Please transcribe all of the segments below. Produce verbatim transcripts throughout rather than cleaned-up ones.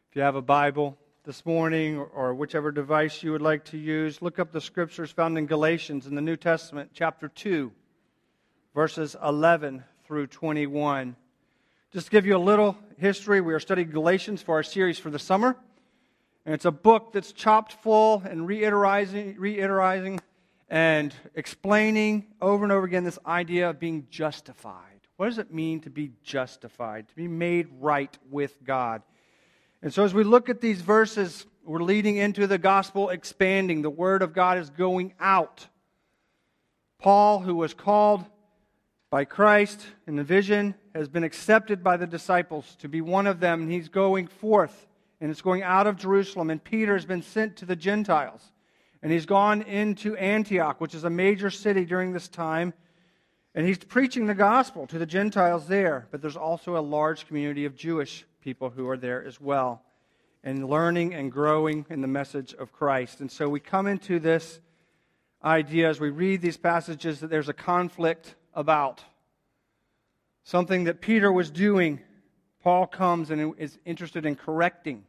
If you have a Bible this morning or, or whichever device you would like to use, look up the scriptures found in Galatians in the New Testament, chapter two, verses eleven through twenty-one. Just to give you a little history, we are studying Galatians for our series for the summer. And it's a book that's chopped full and reiterating, reiterating and explaining over and over again this idea of being justified. What does it mean to be justified, to be made right with God? And so as we look at these verses, we're leading into the gospel expanding. The Word of God is going out. Paul, who was called by Christ in the vision, has been accepted by the disciples to be one of them. And he's going forth, and it's going out of Jerusalem. And Peter has been sent to the Gentiles. And he's gone into Antioch, which is a major city during this time. And he's preaching the gospel to the Gentiles there. But there's also a large community of Jewish people who are there as well, and learning and growing in the message of Christ. And so we come into this idea as we read these passages that there's a conflict about something that Peter was doing. Paul comes and is interested in correcting.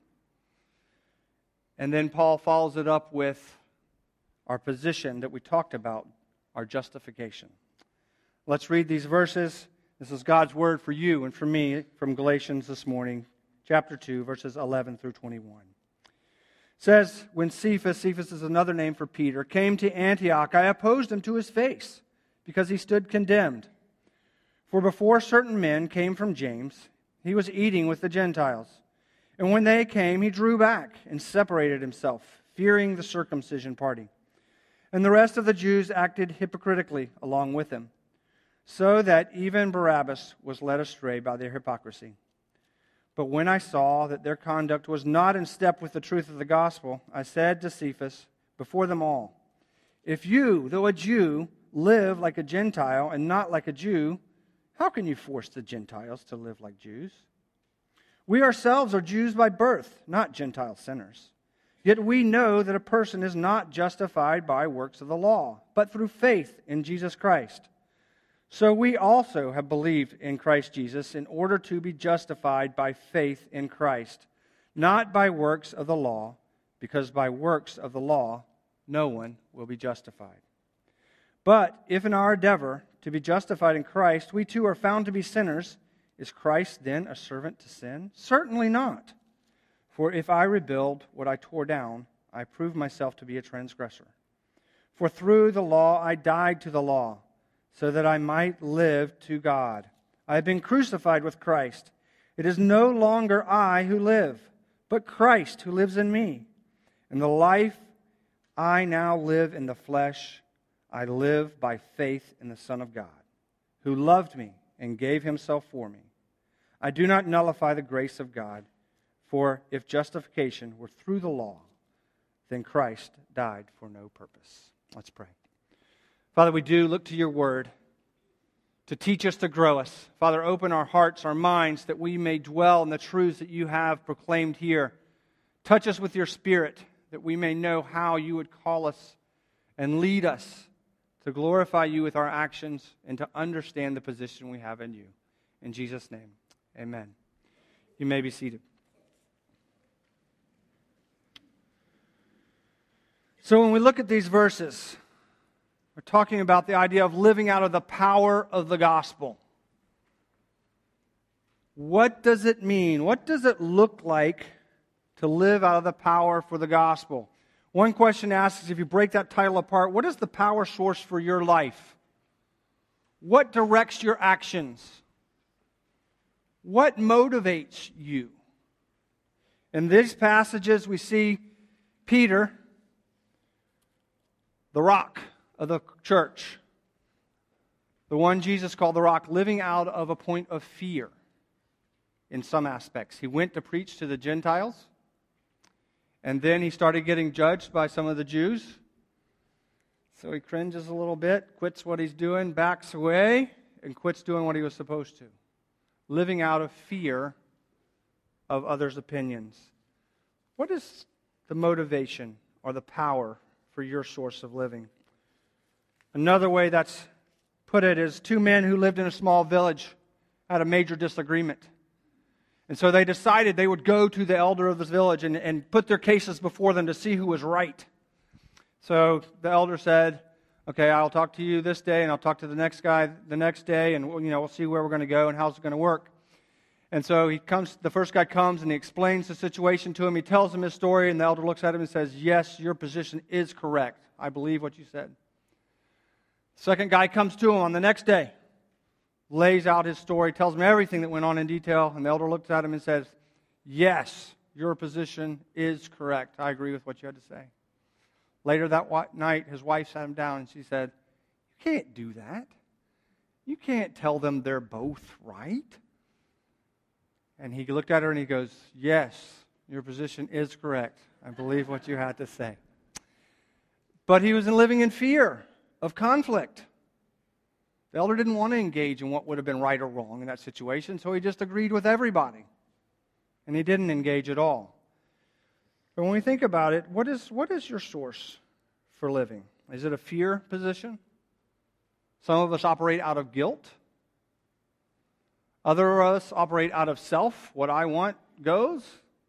And then Paul follows it up with our position that we talked about, our justification. Let's read these verses. This is God's word for you and for me from Galatians this morning, chapter two, verses eleven through twenty-one. It says, when Cephas, Cephas is another name for Peter, came to Antioch, I opposed him to his face, because he stood condemned. For before certain men came from James, he was eating with the Gentiles. And when they came, he drew back and separated himself, fearing the circumcision party. And the rest of the Jews acted hypocritically along with him, so that even Barabbas was led astray by their hypocrisy. But when I saw that their conduct was not in step with the truth of the gospel, I said to Cephas before them all, if you, though a Jew, live like a Gentile and not like a Jew, how can you force the Gentiles to live like Jews? We ourselves are Jews by birth, not Gentile sinners. Yet we know that a person is not justified by works of the law, but through faith in Jesus Christ. So we also have believed in Christ Jesus in order to be justified by faith in Christ, not by works of the law, because by works of the law no one will be justified. But if in our endeavor to be justified in Christ, we too are found to be sinners, is Christ then a servant to sin? Certainly not. For if I rebuild what I tore down, I prove myself to be a transgressor. For through the law I died to the law, so that I might live to God. I have been crucified with Christ. It is no longer I who live, but Christ who lives in me. And the life I now live in the flesh, I live by faith in the Son of God, who loved me and gave himself for me. I do not nullify the grace of God, for if justification were through the law, then Christ died for no purpose. Let's pray. Father, we do look to your word to teach us, to grow us. Father, open our hearts, our minds, that we may dwell in the truths that you have proclaimed here. Touch us with your Spirit, that we may know how you would call us and lead us to glorify you with our actions and to understand the position we have in you. In Jesus' name, amen. You may be seated. So when we look at these verses, we're talking about the idea of living out of the power of the gospel. What does it mean? What does it look like to live out of the power for the gospel? One question asks, if you break that title apart, what is the power source for your life? What directs your actions? What motivates you? In these passages, we see Peter, the rock of the church, the one Jesus called the rock, living out of a point of fear in some aspects. He went to preach to the Gentiles, and then he started getting judged by some of the Jews. So he cringes a little bit, quits what he's doing, backs away, and quits doing what he was supposed to, living out of fear of others' opinions. What is the motivation or the power for your source of living? Another way that's put it is two men who lived in a small village had a major disagreement. And so they decided they would go to the elder of this village and, and put their cases before them to see who was right. So the elder said, okay, I'll talk to you this day, and I'll talk to the next guy the next day, and you know, we'll see where we're going to go and how's it going to work. And so he comes. The first guy comes, and he explains the situation to him. He tells him his story, and the elder looks at him and says, yes, your position is correct. I believe what you said. Second guy comes to him on the next day, lays out his story, tells him everything that went on in detail, and the elder looks at him and says, yes, your position is correct. I agree with what you had to say. Later that night, his wife sat him down and she said, you can't do that. You can't tell them they're both right. And he looked at her and he goes, yes, your position is correct. I believe what you had to say. But he was living in fear of conflict. The elder didn't want to engage in what would have been right or wrong in that situation, so he just agreed with everybody. And he didn't engage at all. But when we think about it, what is what is your source for living? Is it a fear position? Some of us operate out of guilt. Other of us operate out of self. What I want goes.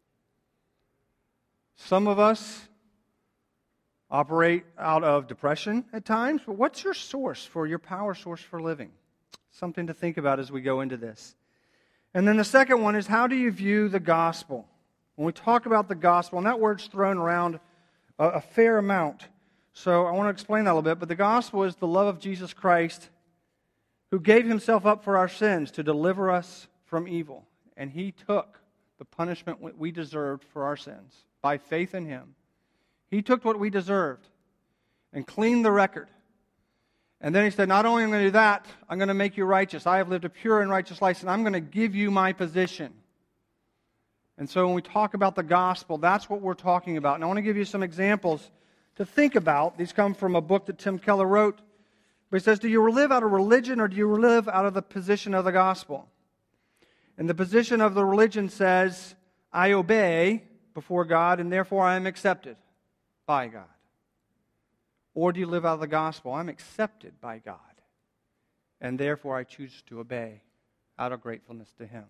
Some of us operate out of depression at times. But what's your source for your power source for living? Something to think about as we go into this. And then the second one is, how do you view the gospel? When we talk about the gospel, and that word's thrown around a, a fair amount. So I want to explain that a little bit. But the gospel is the love of Jesus Christ, who gave himself up for our sins to deliver us from evil. And he took the punishment we deserved for our sins by faith in him. He took what we deserved and cleaned the record. And then he said, not only am I going to do that, I'm going to make you righteous. I have lived a pure and righteous life, and I'm going to give you my position. And so when we talk about the gospel, that's what we're talking about. And I want to give you some examples to think about. These come from a book that Tim Keller wrote. But he says, do you live out of religion or do you live out of the position of the gospel? And the position of the religion says, I obey before God and therefore I am accepted by God. Or do you live out of the gospel? I'm accepted by God and therefore I choose to obey out of gratefulness to him.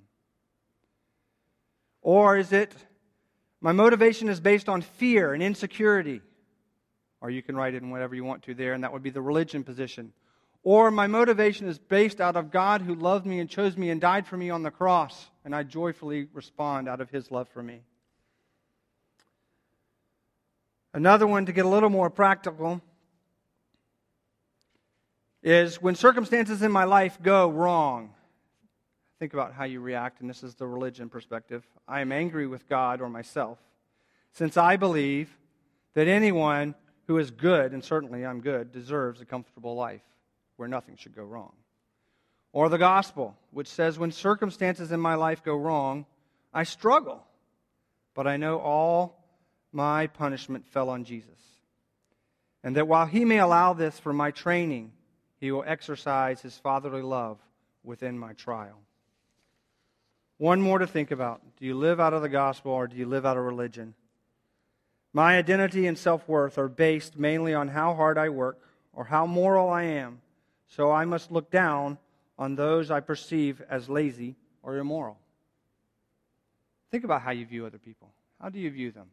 Or is it, my motivation is based on fear and insecurity? Or you can write it in whatever you want to there, and that would be the religion position. Or my motivation is based out of God who loved me and chose me and died for me on the cross, and I joyfully respond out of his love for me. Another one, to get a little more practical, is when circumstances in my life go wrong. Think about how you react, and this is the religion perspective. I am angry with God or myself, since I believe that anyone who is good, and certainly I'm good, deserves a comfortable life where nothing should go wrong. Or the gospel, which says when circumstances in my life go wrong, I struggle, but I know all my punishment fell on Jesus. And that while he may allow this for my training, he will exercise his fatherly love within my trial. One more to think about. Do you live out of the gospel or do you live out of religion? My identity and self-worth are based mainly on how hard I work or how moral I am, so I must look down on those I perceive as lazy or immoral. Think about how you view other people. How do you view them?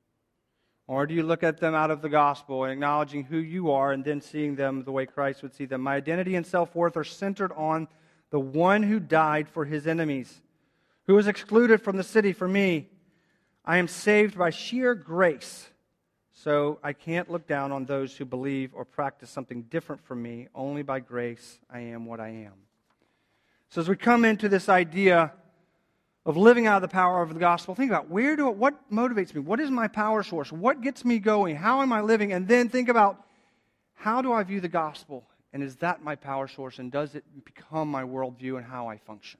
Or do you look at them out of the gospel and acknowledging who you are and then seeing them the way Christ would see them? My identity and self-worth are centered on the one who died for his enemies, who was excluded from the city for me. I am saved by sheer grace, so I can't look down on those who believe or practice something different from me. Only by grace I am what I am. So as we come into this idea of living out of the power of the gospel, think about where do what motivates me? What is my power source? What gets me going? How am I living? And then think about, how do I view the gospel? And is that my power source? And does it become my worldview and how I function?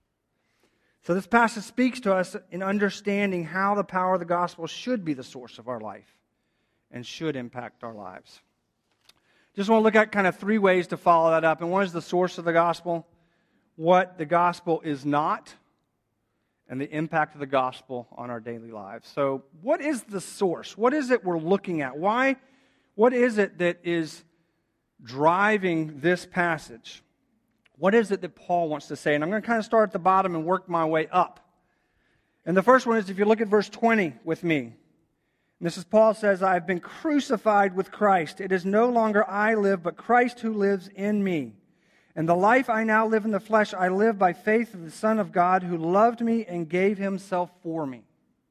So this passage speaks to us in understanding how the power of the gospel should be the source of our life and should impact our lives. Just want to look at kind of three ways to follow that up. And one is the source of the gospel, what the gospel is not, and the impact of the gospel on our daily lives. So what is the source? What is it we're looking at? Why? What is it that is driving this passage? What is it that Paul wants to say? And I'm going to kind of start at the bottom and work my way up. And the first one is, if you look at verse twenty with me, this is Paul says, "I have been crucified with Christ. It is no longer I live, but Christ who lives in me. And the life I now live in the flesh, I live by faith of the Son of God who loved me and gave himself for me."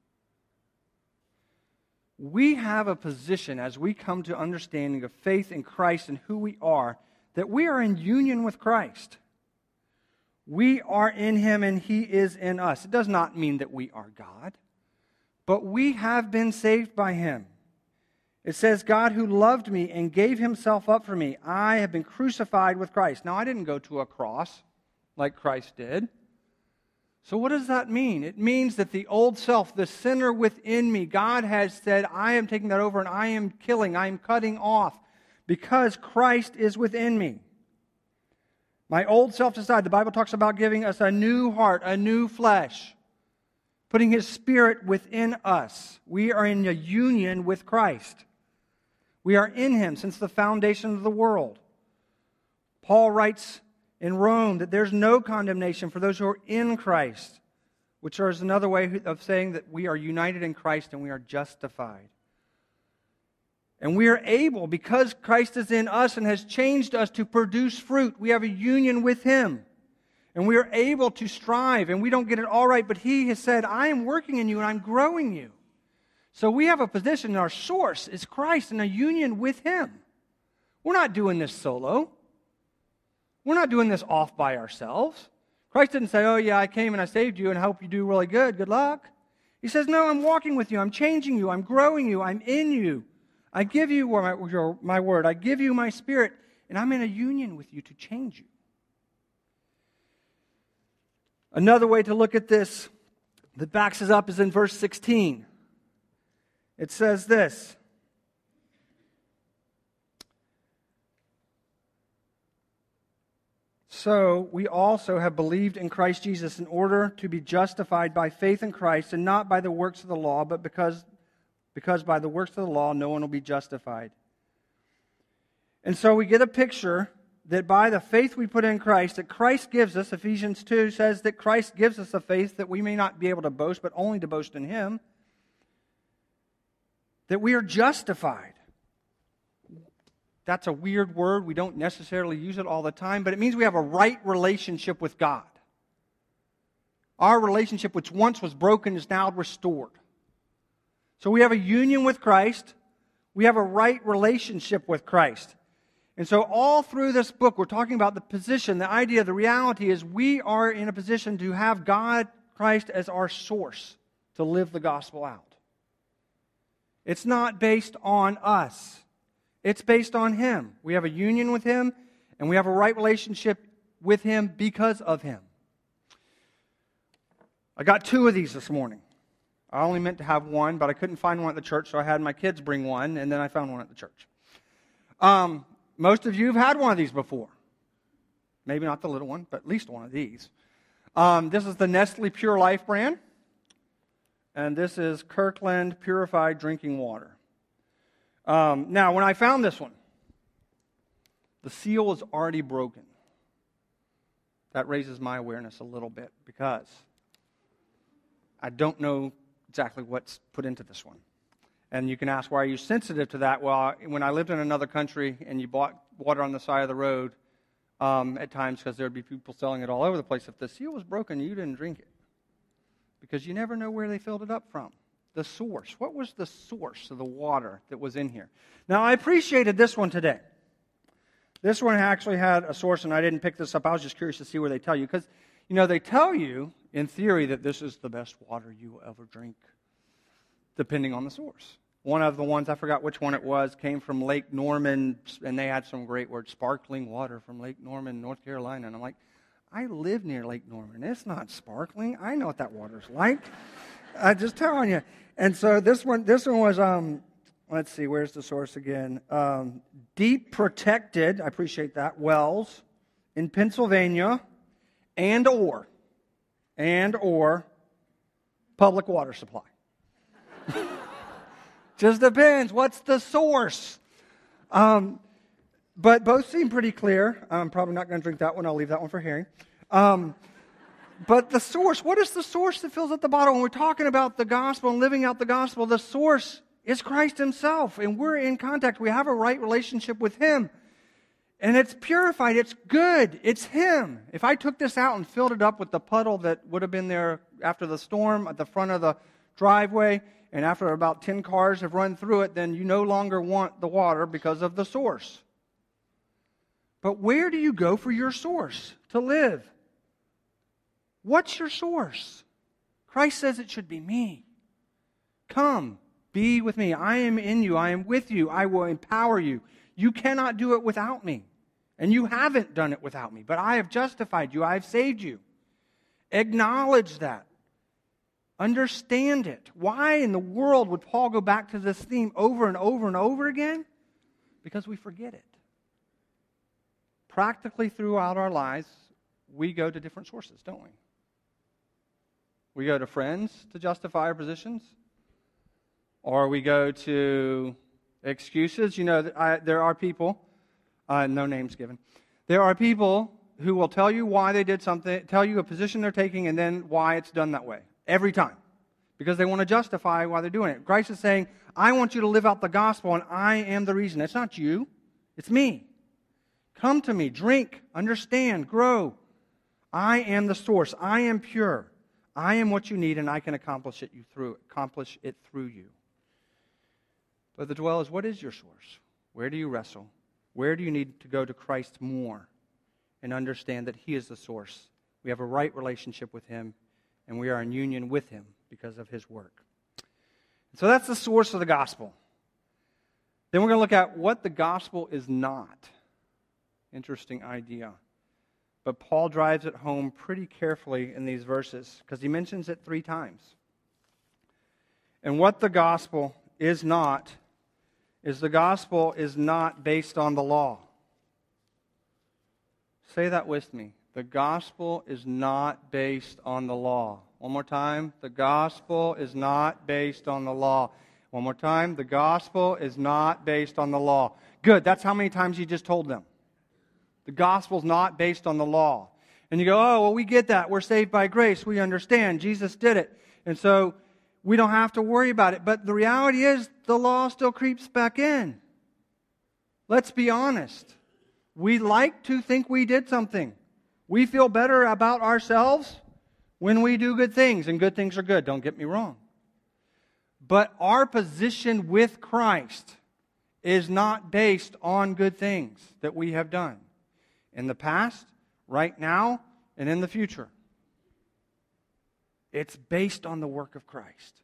We have a position as we come to understanding of faith in Christ and who we are, that we are in union with Christ. We are in him and he is in us. It does not mean that we are God, but we have been saved by him. It says, "God who loved me and gave himself up for me. I have been crucified with Christ." Now, I didn't go to a cross like Christ did. So what does that mean? It means that the old self, the sinner within me, God has said, I am taking that over and I am killing, I am cutting off because Christ is within me. My old self aside, the Bible talks about giving us a new heart, a new flesh, putting his Spirit within us. We are in a union with Christ. We are in him since the foundation of the world. Paul writes in Rome that there's no condemnation for those who are in Christ, which is another way of saying that we are united in Christ and we are justified. And we are able, because Christ is in us and has changed us, to produce fruit. We have a union with him. And we are able to strive, and we don't get it all right, but he has said, I am working in you and I'm growing you. So we have a position, our source is Christ and a union with him. We're not doing this solo. We're not doing this off by ourselves. Christ didn't say, oh yeah, I came and I saved you and I hope you do really good. Good luck. He says, no, I'm walking with you. I'm changing you. I'm growing you. I'm in you. I give you my, your, my word. I give you my Spirit, and I'm in a union with you to change you. Another way to look at this that backs us up is in verse sixteen. It says this. So we also have believed in Christ Jesus in order to be justified by faith in Christ and not by the works of the law, but because, because by the works of the law no one will be justified. And so we get a picture that by the faith we put in Christ, that Christ gives us, Ephesians two says that Christ gives us a faith that we may not be able to boast, but only to boast in him, that we are justified. That's a weird word. We don't necessarily use it all the time, but it means we have a right relationship with God. Our relationship, which once was broken, is now restored. So we have a union with Christ. We have a right relationship with Christ. And so all through this book, we're talking about the position, the idea, the reality is we are in a position to have God, Christ, as our source to live the gospel out. It's not based on us. It's based on him. We have a union with him, and we have a right relationship with him because of him. I got two of these this morning. I only meant to have one, but I couldn't find one at the church, so I had my kids bring one, and then I found one at the church. Um, most of you have had one of these before. Maybe not the little one, but at least one of these. Um, this is the Nestle Pure Life brand, and this is Kirkland Purified Drinking Water. Um, now, when I found this one, the seal was already broken. That raises my awareness a little bit because I don't know exactly what's put into this one. And you can ask, why are you sensitive to that? Well, when I lived in another country and you bought water on the side of the road, um, at times, because there would be people selling it all over the place, if the seal was broken, you didn't drink it. Because you never know where they filled it up from. The source. What was the source of the water that was in here? Now, I appreciated this one today. This one actually had a source, and I didn't pick this up. I was just curious to see where they tell you. Because, you know, they tell you, in theory, that this is the best water you will ever drink, depending on the source. One of the ones, I forgot which one it was, came from Lake Norman, and they had some great words, sparkling water from Lake Norman, North Carolina. And I'm like, I live near Lake Norman. It's not sparkling. I know what that water's like. I'm just telling you. And so this one, this one was, um, let's see, where's the source again? Um, deep protected, I appreciate that, wells in Pennsylvania, and or, and or public water supply. Just depends. What's the source? Um, but both seem pretty clear. I'm probably not going to drink that one. I'll leave that one for Harry. Um, But the source, what is the source that fills up the bottle? When we're talking about the gospel and living out the gospel, the source is Christ himself. And we're in contact. We have a right relationship with him. And it's purified. It's good. It's him. If I took this out and filled it up with the puddle that would have been there after the storm at the front of the driveway, and after about ten cars have run through it, then you no longer want the water because of the source. But where do you go for your source to live? What's your source? Christ says it should be me. Come, be with me. I am in you. I am with you. I will empower you. You cannot do it without me. And you haven't done it without me. But I have justified you. I have saved you. Acknowledge that. Understand it. Why in the world would Paul go back to this theme over and over and over again? Because we forget it. Practically throughout our lives, we go to different sources, don't we? We go to friends to justify our positions. Or we go to excuses. You know, I, there are people, uh, no names given. There are people who will tell you why they did something, tell you a position they're taking, and then why it's done that way. Every time. Because they want to justify why they're doing it. Christ is saying, I want you to live out the gospel, and I am the reason. It's not you. It's me. Come to me. Drink. Understand. Grow. I am the source. I am pure. I am what you need, and I can accomplish it you through accomplish it through you. But the dwell is, what is your source? Where do you wrestle? Where do you need to go to Christ more and understand that he is the source? We have a right relationship with him, and we are in union with him because of his work. So that's the source of the gospel. Then we're going to look at what the gospel is not. Interesting idea. But Paul drives it home pretty carefully in these verses because he mentions it three times. And what the gospel is not is the gospel is not based on the law. Say that with me. The gospel is not based on the law. One more time. The gospel is not based on the law. One more time. The gospel is not based on the law. Good. That's how many times you just told them. The gospel is not based on the law. And you go, oh, well, we get that. We're saved by grace. We understand. Jesus did it. And so we don't have to worry about it. But the reality is the law still creeps back in. Let's be honest. We like to think we did something. We feel better about ourselves when we do good things. And good things are good. Don't get me wrong. But our position with Christ is not based on good things that we have done. In the past, right now, and in the future. It's based on the work of Christ.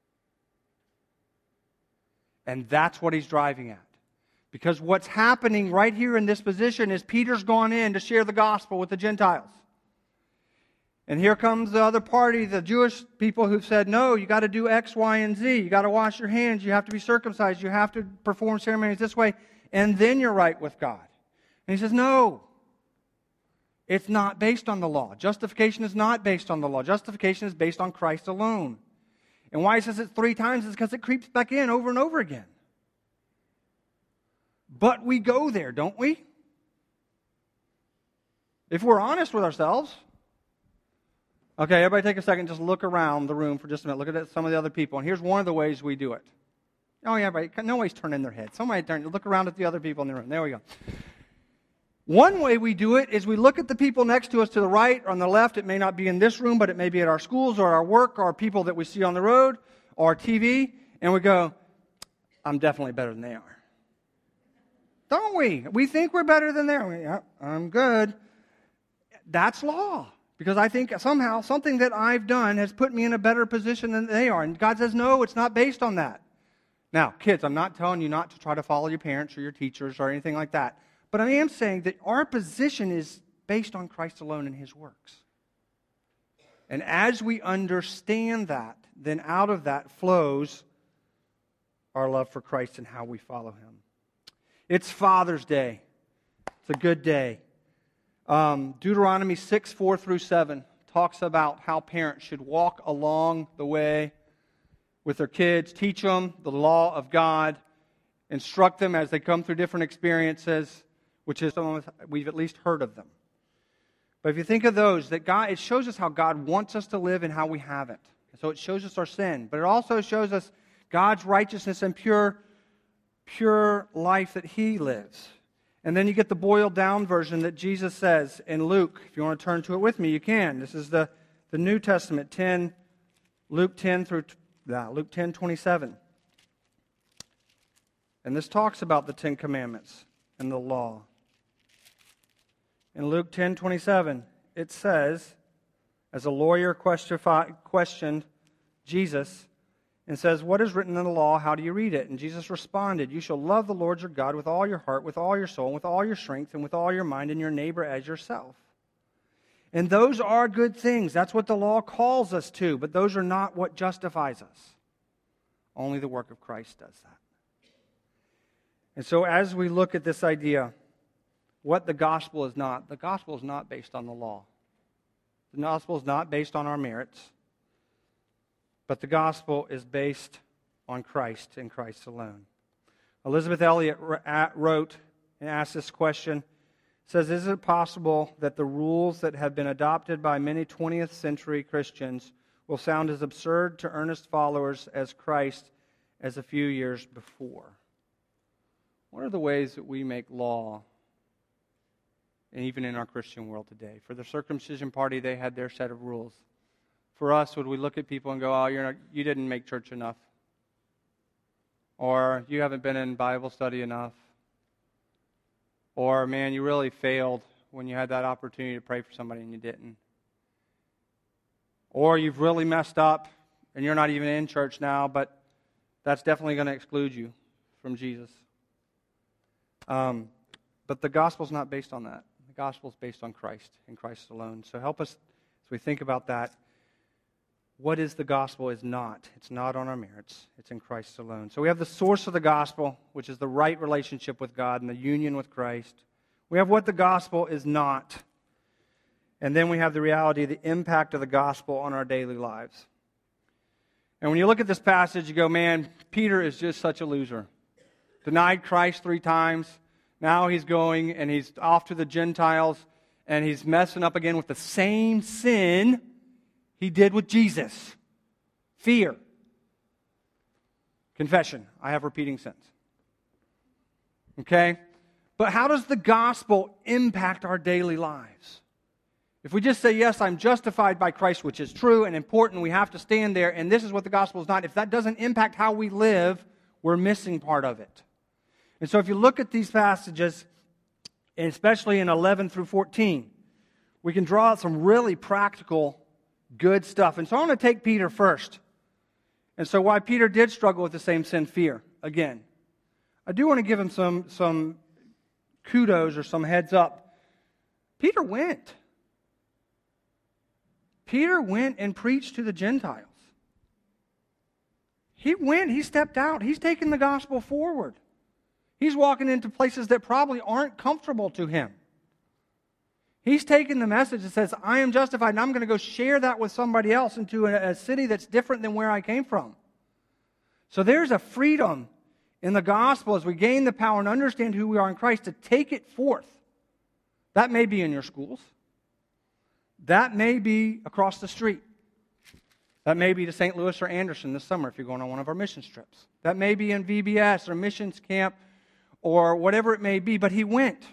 And that's what he's driving at. Because what's happening right here in this position is Peter's gone in to share the gospel with the Gentiles. And here comes the other party, the Jewish people who've said, no, you got to do X, Y, and Z. You got to wash your hands. You have to be circumcised. You have to perform ceremonies this way. And then you're right with God. And he says, no. It's not based on the law. Justification is not based on the law. Justification is based on Christ alone. And why he says it three times is because it creeps back in over and over again. But we go there, don't we? If we're honest with ourselves. Okay, everybody take a second, just look around the room for just a minute. Look at some of the other people. And here's one of the ways we do it. Oh, yeah, everybody, nobody's turning their head. Somebody turn, look around at the other people in the room. There we go. One way we do it is we look at the people next to us to the right or on the left. It may not be in this room, but it may be at our schools or our work or people that we see on the road or T V. And we go, I'm definitely better than they are. Don't we? We think we're better than they are. Yeah, I'm good. That's law. Because I think somehow something that I've done has put me in a better position than they are. And God says, no, it's not based on that. Now, kids, I'm not telling you not to try to follow your parents or your teachers or anything like that. But I am saying that our position is based on Christ alone and his works. And as we understand that, then out of that flows our love for Christ and how we follow him. It's Father's Day. It's a good day. Um, Deuteronomy six, four through seven talks about how parents should walk along the way with their kids, teach them the law of God, instruct them as they come through different experiences, which is some of us, we've at least heard of them. But if you think of those, that God, it shows us how God wants us to live and how we haven't. So it shows us our sin, but it also shows us God's righteousness and pure, pure life that He lives. And then you get the boiled down version that Jesus says in Luke. If you want to turn to it with me, you can. This is the, the New Testament, ten, Luke ten through yeah, Luke ten twenty-seven. And this talks about the Ten Commandments and the law. In Luke ten twenty-seven, it says, as a lawyer questioned Jesus and says, "What is written in the law? How do you read it?" And Jesus responded, "You shall love the Lord your God with all your heart, with all your soul, with all your strength, and with all your mind, and your neighbor as yourself." And those are good things. That's what the law calls us to, but those are not what justifies us. Only the work of Christ does that. And so as we look at this idea, what the gospel is not, the gospel is not based on the law. The gospel is not based on our merits, but the gospel is based on Christ and Christ alone. Elizabeth Elliot wrote and asked this question, says, "Is it possible that the rules that have been adopted by many twentieth century Christians will sound as absurd to earnest followers as Christ as a few years before?" What are the ways that we make law, and even in our Christian world today? For the circumcision party, they had their set of rules. For us, would we look at people and go, "Oh, you're not, you didn't make church enough," or "You haven't been in Bible study enough," or "Man, you really failed when you had that opportunity to pray for somebody and you didn't," or "You've really messed up and you're not even in church now, but that's definitely going to exclude you from Jesus." Um, but the gospel's not based on that. The gospel's based on Christ and Christ alone. So help us as we think about that. What is the gospel is not. It's not on our merits. It's in Christ alone. So we have the source of the gospel, which is the right relationship with God and the union with Christ. We have what the gospel is not. And then we have the reality, the impact of the gospel on our daily lives. And when you look at this passage, you go, man, Peter is just such a loser. Denied Christ three times. Now he's going and he's off to the Gentiles and he's messing up again with the same sin he did with Jesus. Fear. Confession. I have repeating sins. Okay? But how does the gospel impact our daily lives? If we just say, yes, I'm justified by Christ, which is true and important, we have to stand there, and this is what the gospel is not. If that doesn't impact how we live, we're missing part of it. And so if you look at these passages, and especially in eleven through fourteen, we can draw out some really practical, good stuff. And so I want to take Peter first. And so why Peter did struggle with the same sin, fear, again. I do want to give him some, some kudos or some heads up. Peter went. Peter went and preached to the Gentiles. He went, he stepped out, he's taken the gospel forward. He's walking into places that probably aren't comfortable to him. He's taken the message that says, I am justified, and I'm going to go share that with somebody else into a, a city that's different than where I came from. So there's a freedom in the gospel as we gain the power and understand who we are in Christ to take it forth. That may be in your schools. That may be across the street. That may be to Saint Louis or Anderson this summer if you're going on one of our mission trips. That may be in V B S or missions camp or whatever it may be, but he went.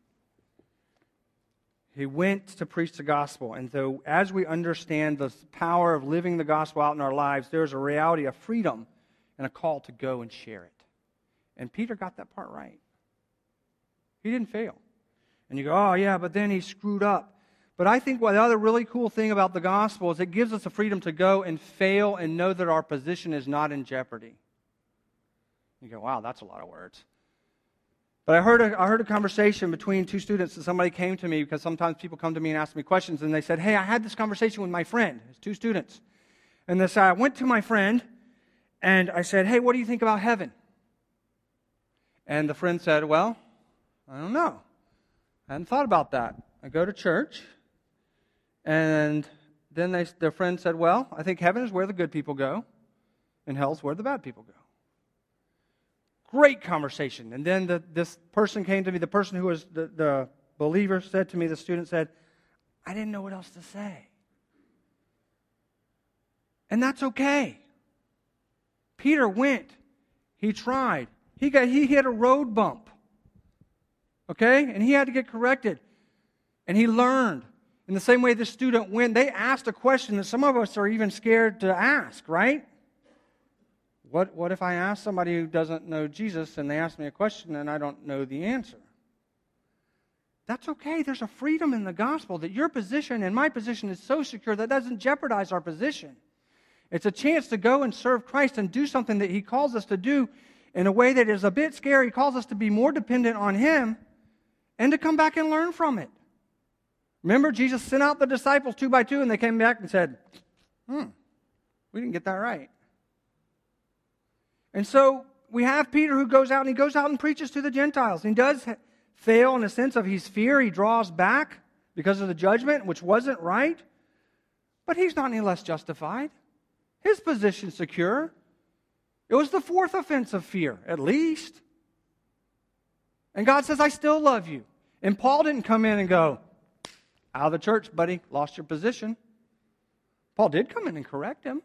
He went to preach the gospel. And so as we understand the power of living the gospel out in our lives, there's a reality of freedom and a call to go and share it. And Peter got that part right. He didn't fail. And you go, oh yeah, but then he screwed up. But I think what the other really cool thing about the gospel is it gives us the freedom to go and fail and know that our position is not in jeopardy. You go, wow, that's a lot of words. But I heard a, I heard a conversation between two students, and somebody came to me, because sometimes people come to me and ask me questions, and they said, hey, I had this conversation with my friend. It's two students. And they said, I went to my friend, and I said, hey, what do you think about heaven? And the friend said, well, I don't know. I hadn't thought about that. I go to church, and then they, their friend said, well, I think heaven is where the good people go, and hell's where the bad people go. Great conversation. And then the, this person came to me, the person who was the, the believer said to me, the student said, I didn't know what else to say. And that's okay. Peter went. He tried. He got he hit a road bump. Okay? And he had to get corrected. And he learned. In the same way the student went, they asked a question that some of us are even scared to ask, right? What, what if I ask somebody who doesn't know Jesus and they ask me a question and I don't know the answer? That's okay. There's a freedom in the gospel that your position and my position is so secure that doesn't jeopardize our position. It's a chance to go and serve Christ and do something that He calls us to do in a way that is a bit scary. He calls us to be more dependent on Him and to come back and learn from it. Remember, Jesus sent out the disciples two by two, and they came back and said, hmm, we didn't get that right. And so we have Peter who goes out, and he goes out and preaches to the Gentiles. He does fail in the sense of his fear. He draws back because of the judgment, which wasn't right. But he's not any less justified. His position's secure. It was the fourth offense of fear, at least. And God says, I still love you. And Paul didn't come in and go, out of the church, buddy, lost your position. Paul did come in and correct him.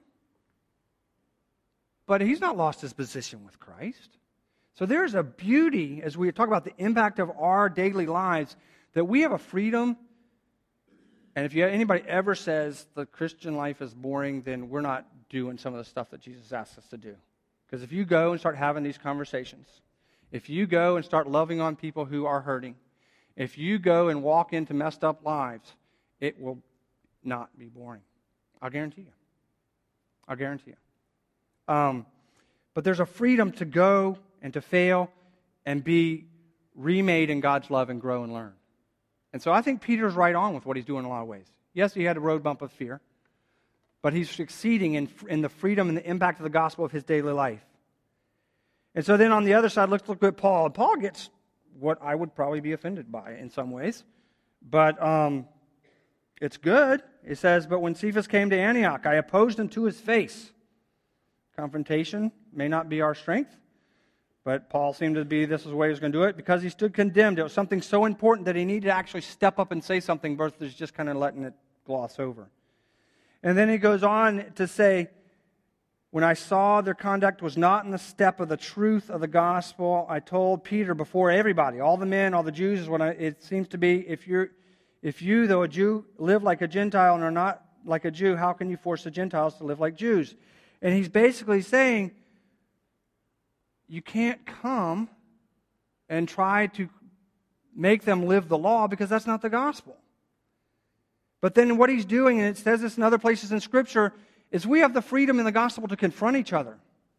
But he's not lost his position with Christ. So there's a beauty, as we talk about the impact of our daily lives, that we have a freedom. And if you, anybody ever says the Christian life is boring, then we're not doing some of the stuff that Jesus asks us to do. Because if you go and start having these conversations, if you go and start loving on people who are hurting, if you go and walk into messed up lives, it will not be boring. I'll guarantee you. I'll guarantee you. Um, but there's a freedom to go and to fail and be remade in God's love and grow and learn. And so I think Peter's right on with what he's doing in a lot of ways. Yes, he had a road bump of fear, but he's succeeding in, in the freedom and the impact of the gospel of his daily life. And so then on the other side, let's look at Paul. And Paul gets what I would probably be offended by in some ways. But um, it's good. It says, but when Cephas came to Antioch, I opposed him to his face. Confrontation may not be our strength, but Paul seemed to be this is the way he was going to do it because he stood condemned. It was something so important that he needed to actually step up and say something versus just kind of letting it gloss over. And then he goes on to say, when I saw their conduct was not in the step of the truth of the gospel, I told Peter before everybody, all the men, all the Jews, is what I, it seems to be, if you're, if you, though a Jew, live like a Gentile and are not like a Jew, how can you force the Gentiles to live like Jews? And he's basically saying, you can't come and try to make them live the law because that's not the gospel. But then what he's doing, and it says this in other places in Scripture, is we have the freedom in the gospel to confront each other.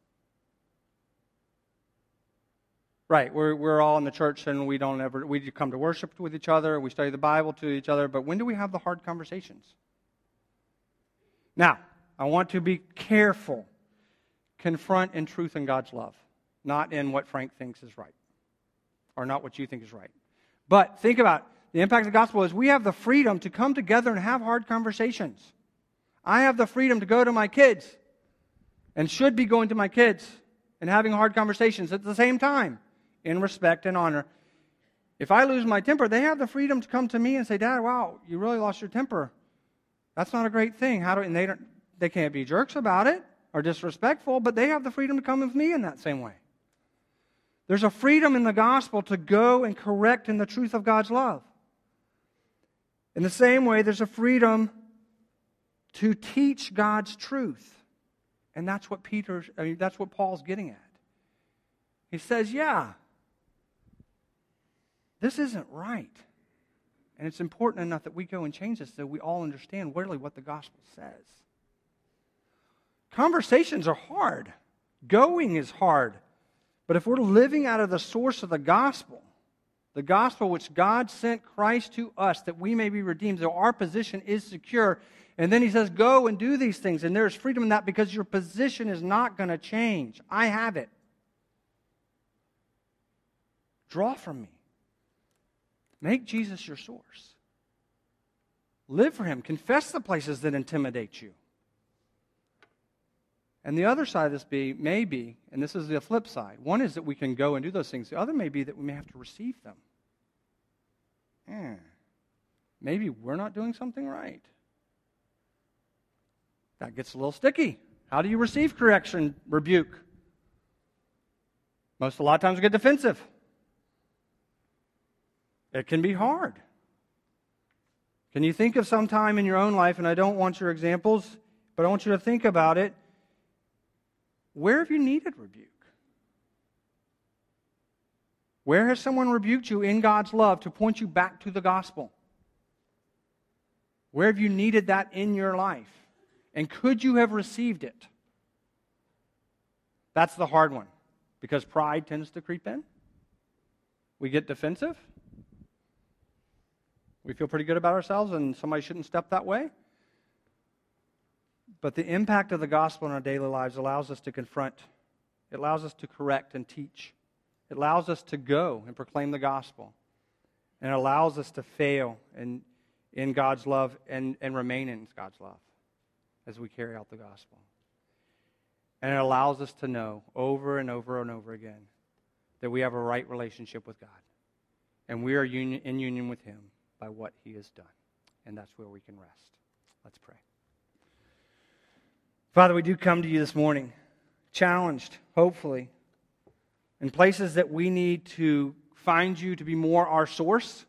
Right, we're we're all in the church and we don't ever, we come to worship with each other, we study the Bible to each other, but when do we have the hard conversations? Now, I want to be careful. Confront in truth and God's love, not in what Frank thinks is right, or not what you think is right. But think about it. The impact of the gospel is we have the freedom to come together and have hard conversations. I have the freedom to go to my kids and should be going to my kids and having hard conversations at the same time in respect and honor. If I lose my temper, they have the freedom to come to me and say, Dad, wow, you really lost your temper. That's not a great thing. How do and they don't they can't be jerks about it or disrespectful, but they have the freedom to come with me in that same way. There's a freedom in the gospel to go and correct in the truth of God's love. In the same way, there's a freedom to teach God's truth. And that's what Peter, I mean, that's what Paul's getting at. He says, yeah, this isn't right. And it's important enough that we go and change this so we all understand really what the gospel says. Conversations are hard. Going is hard. But if we're living out of the source of the gospel, the gospel which God sent Christ to us that we may be redeemed, so our position is secure. And then he says, go and do these things. And there's freedom in that because your position is not going to change. I have it. Draw from me. Make Jesus your source. Live for him. Confess the places that intimidate you. And the other side of this be, may be, and this is the flip side. One is that we can go and do those things. The other may be that we may have to receive them. Yeah. maybe we're not doing something right. That gets a little sticky. How do you receive correction, rebuke? Most a lot of times we get defensive. It can be hard. Can you think of some time in your own life, and I don't want your examples, but I want you to think about it. Where have you needed rebuke? Where has someone rebuked you in God's love to point you back to the gospel? Where have you needed that in your life? And could you have received it? That's the hard one, because pride tends to creep in. We get defensive. We feel pretty good about ourselves, and somebody shouldn't step that way. But the impact of the gospel in our daily lives allows us to confront. It allows us to correct and teach. It allows us to go and proclaim the gospel. And it allows us to fail in, in God's love and, and remain in God's love as we carry out the gospel. And it allows us to know over and over and over again that we have a right relationship with God. And we are union, in union with Him by what He has done. And that's where we can rest. Let's pray. Father, we do come to you this morning, challenged, hopefully, in places that we need to find you to be more our source,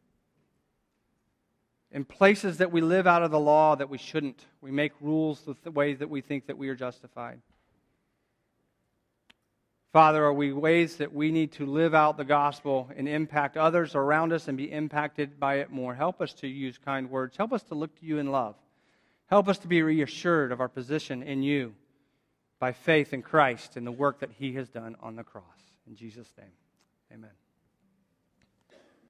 in places that we live out of the law that we shouldn't. We make rules the ways that we think that we are justified. Father, are we ways that we need to live out the gospel and impact others around us and be impacted by it more? Help us to use kind words. Help us to look to you in love. Help us to be reassured of our position in you by faith in Christ and the work that He has done on the cross. In Jesus' name, amen.